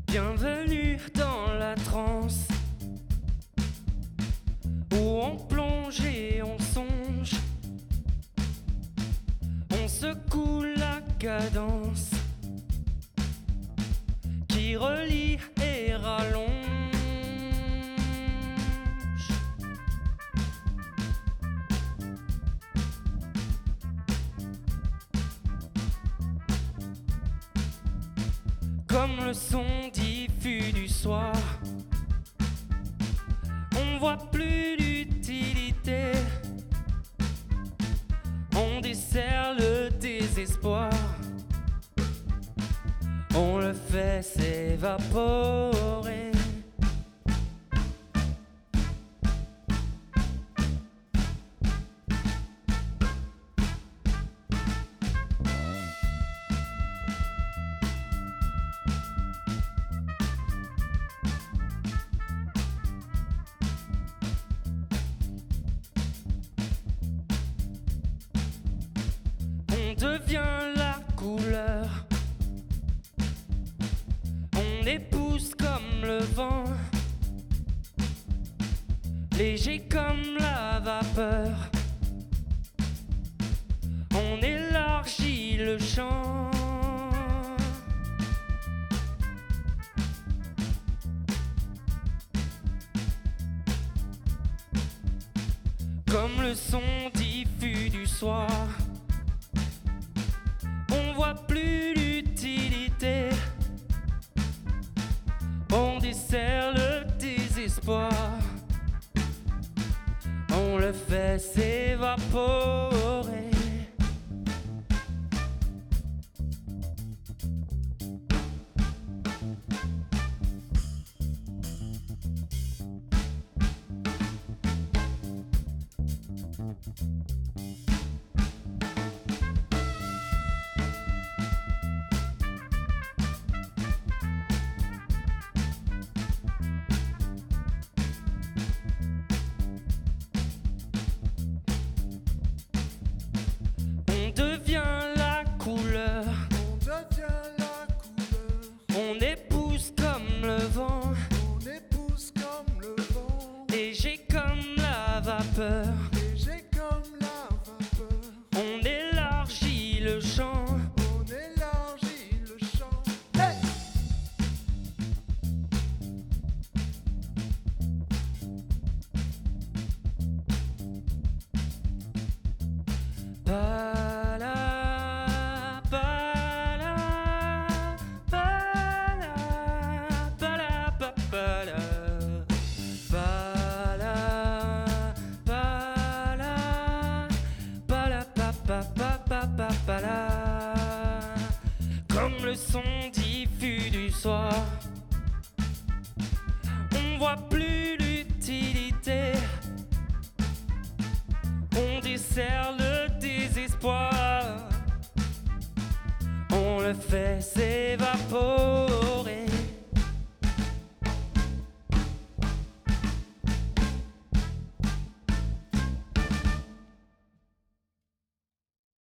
Bienvenue dans la transe où on plonge et on songe, on secoue la cadence qui relie et rallonge. Comme le son diffus du soir, on voit plus d'utilité, on dessert le désespoir, on le fait s'évaporer. On devient la couleur, on épouse comme le vent, léger comme la vapeur, on élargit le champ. Comme le son diffus du soir, on voit plus l'utilité, on dessert le désespoir, on le fait s'évaporer. On devient la couleur, on épouse comme le vent, léger comme la vapeur, on élargit le champ. Hey! Bala, bala, bala, bala, bala, bala, bala, bala, bala. Comme le son diffus du soir, on voit plus l'utilité, on dessert le désespoir, on le fait s'évaporer.